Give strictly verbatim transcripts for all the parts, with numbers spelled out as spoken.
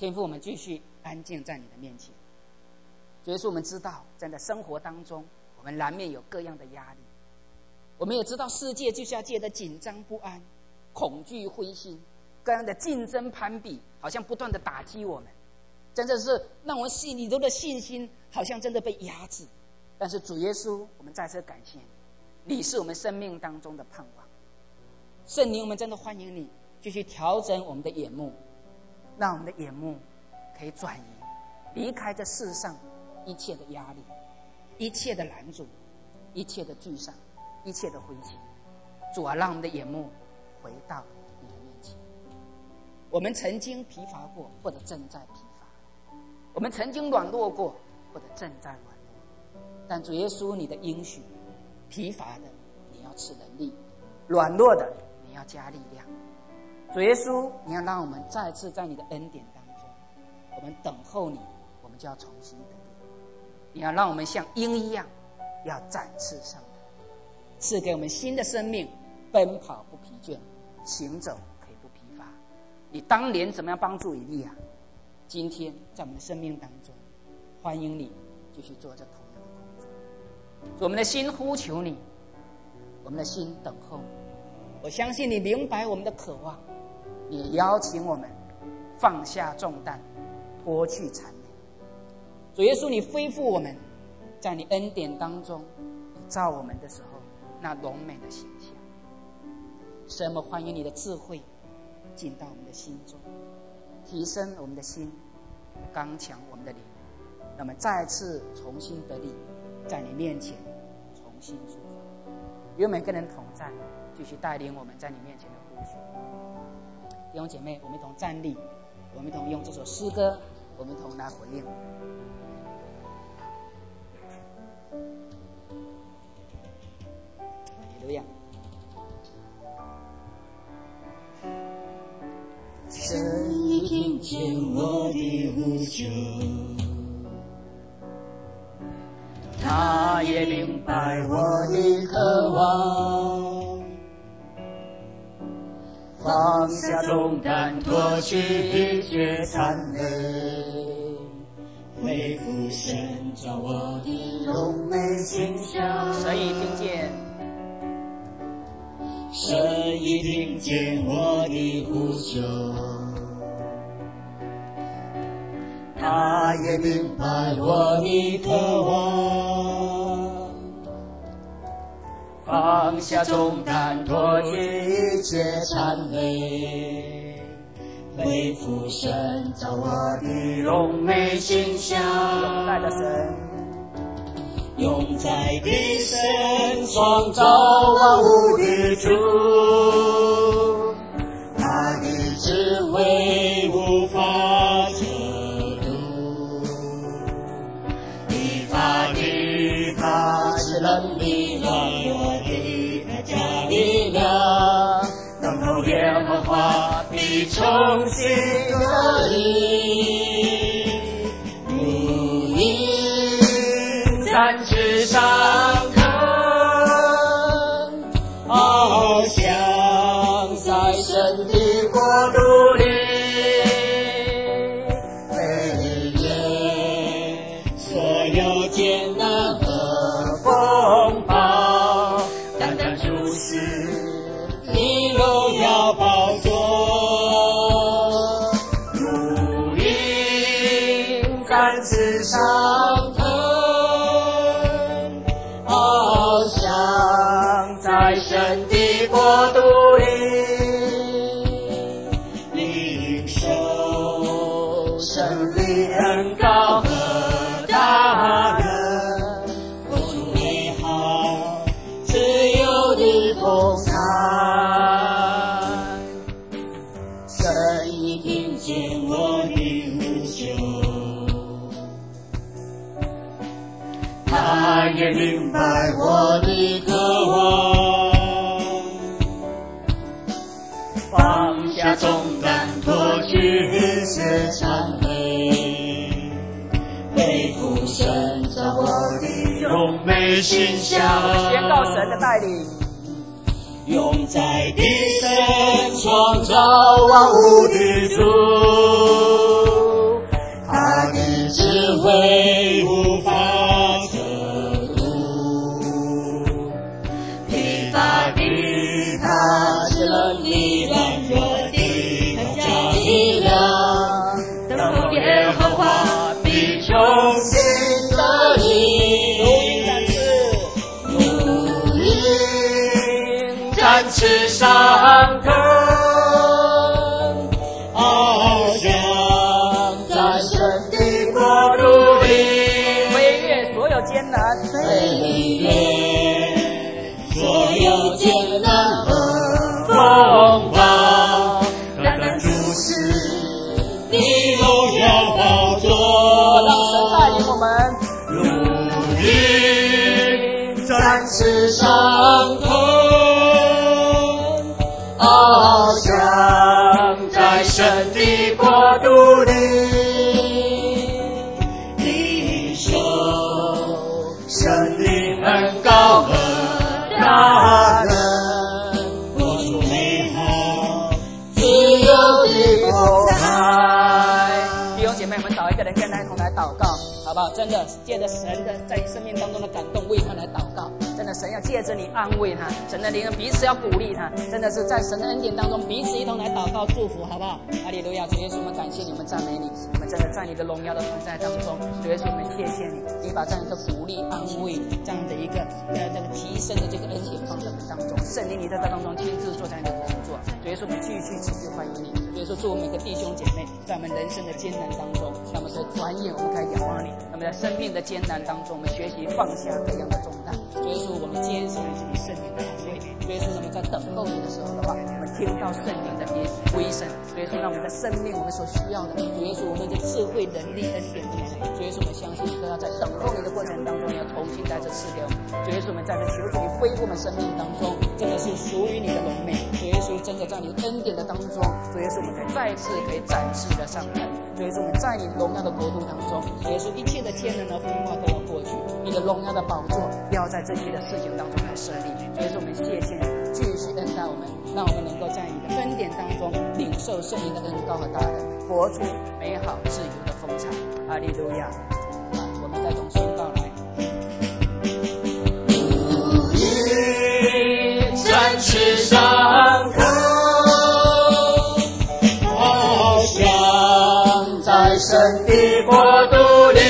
天父，我们继续安静在你的面前。主耶稣，我们知道在生活当中，我们难免有各样的压力。我们也知道世界就是要借着紧张不安、恐惧灰心，各样的竞争攀比，好像不断的打击我们，真的是让我们心里头的信心好像真的被压制。但是主耶稣，我们再次感谢你，你是我们生命当中的盼望。圣灵，我们真的欢迎你继续调整我们的眼目，让我们的眼目可以转移，离开这世上一切的压力、一切的拦阻、一切的沮丧、一切的灰心。主啊，让我们的眼目回到你的面前。我们曾经疲乏过，或者正在疲乏；我们曾经软弱过，或者正在软弱。但主耶稣，你的应许，疲乏的你要赐能力，软弱的你要加力量。主耶稣，你要让我们再次在你的恩典当中，我们等候你，我们就要重新得力。你要让我们像鹰一样，要展翅上腾，赐给我们新的生命，奔跑不疲倦，行走可以不疲乏。你当年怎么样帮助以利亚？今天在我们的生命当中，欢迎你继续做这同样的工作。我们的心呼求你，我们的心等候你。我相信你明白我们的渴望，你也邀请我们放下重担，脱去缠累。主耶稣，你恢复我们在你恩典当中造我们的时候那荣美的形象。神，我们欢迎你的智慧进到我们的心中，提升我们的心，刚强我们的灵，让我们再次重新得力，在你面前重新出发。与每个人同在，继续带领我们在你面前的呼求。弟兄姐妹，我们一同站立，我们一同用这首诗歌，我们一同来回应。哈利路亚。 神已听见我的呼求，他也明白我的渴望，放下重担，脱去一切残累，恢复神造我的荣美形象。 神已听见， 神已听见我的呼求，他也明白我的渴望，放下重担，脱去一切残累，恢复神造我的荣美形象。 永在的神， 永在的神，创造万物的主，他的智慧无法测度，你发的他是能力软弱的他加力量，等候耶和华必重新得力，如鹰展翅上腾，翱翔在神的国度里，飞越所有艰难和风暴，单单注视你荣耀宝座，如鹰展翅上腾，翱翔在神的国度里，领受神的恩膏和大能，活出美好自由的风采。神已听见我的呼求，他也明白我的渴望，放下重担，脱去一切残累，恢复神造我的荣美形象。 宣告神的带领， 永在的神，创造万物的主， 祷告，好不好？真的借着神的在你生命当中的感动，为他来祷告。真的，神要借着你安慰他，神的灵彼此要鼓励他。真的是在神的恩典当中，彼此一同来祷告祝福，好不好？哈利路亚！主耶稣，我们感谢你，我们赞美你，我们真的在你的荣耀的同在当中。主耶稣，我们谢谢你，你把这样一个鼓励、安慰，这样的一个呃这个提升的这个恩典放在我们当中。圣灵，你在这当中亲自做这样的工作。主耶稣，我们继续持续欢迎你。主耶稣，祝我们每个弟兄姐妹，在我们人生的艰难当中，让我们可以转眼，我们可以仰望你。那么在生命的艰难当中，我们学习放下各样的重担。主耶稣，我们接受你自己圣灵的安慰。主耶稣，我们在等候你的时候的话，我们听到圣灵的微声。主耶稣，让我们的生命，我们所需要的，主耶稣，我们的智慧、能力、恩典的主耶稣，我们相信你都要在等候你的过程当中，你要重新在这赐给我们。主耶稣，我们在这求主你恢复我们生命当中，真的是属于你的荣美。主耶稣，真的在你的恩典的当中，主耶稣，我们可以再次可以展示的上腾。主耶稣，我们在你荣耀的国度当中，主耶稣，一切的艰难和风暴都要过去，你的荣耀的宝座要在这些的事情当中来设立。主耶稣，我们谢谢你，继续恩待我们，让我们能够在你的恩典当中领受圣灵的恩膏和大能，活出美好自由的风采。哈利路亚！啊，我们再从宣告来。 如鹰展翅上腾，翱翔在神的国度里。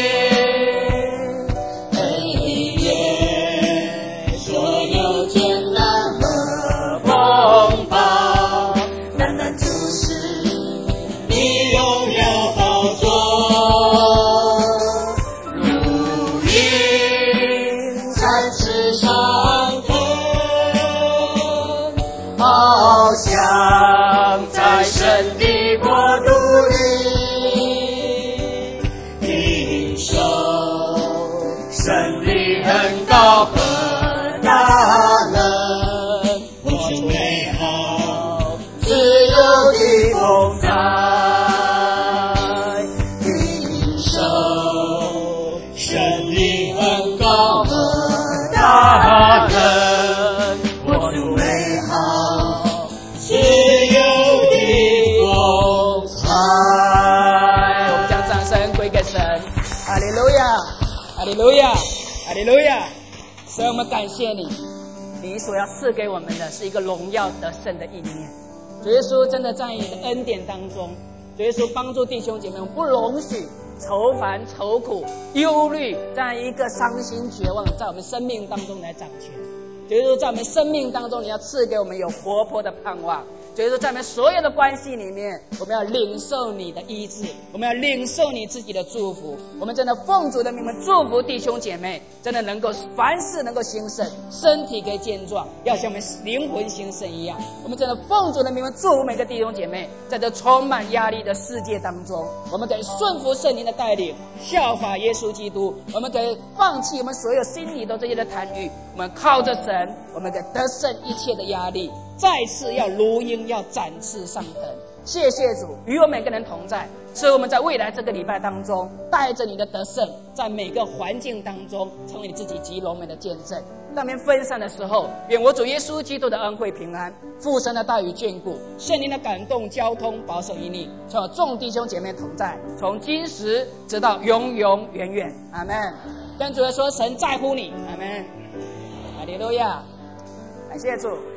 哈利路亚，哈利路亚！所以我们感谢你，你所要赐给我们的是一个荣耀得胜的意念。主耶稣，真的在你的恩典当中，主耶稣帮助弟兄姐妹，我们不容许愁烦、愁苦、忧虑这样一个伤心绝望在我们生命当中来掌权。主耶稣，在我们生命当中，你要赐给我们有活泼的盼望。主耶稣，在我们所有的关系里面，我们要领受你的医治，我们要领受你自己的祝福。我们真的奉主的名，我们祝福弟兄姐妹，真的能够凡事能够兴盛，身体可以健壮，要像我们灵魂兴盛一样。我们真的奉主的名，祝福每个弟兄姐妹，在这充满压力的世界当中，我们可以顺服圣灵的带领，效法耶稣基督。我们可以放弃我们所有心里的这些的贪欲，我们靠着神，我们可以得胜一切的压力。再次要如鹰，要展翅上腾。谢谢主与我每个人同在，使我们在未来这个礼拜当中，带着你的得胜，在每个环境当中，成为你自己极荣美的见证。当面分散的时候，愿我主耶稣基督的恩惠平安、父神的大与眷顾、圣灵的感动、交通、保守引领，从众弟兄姐妹同在，从今时直到永永远远。阿们。跟主耶稣说，神在乎你。阿们。哈利路亚。感谢主。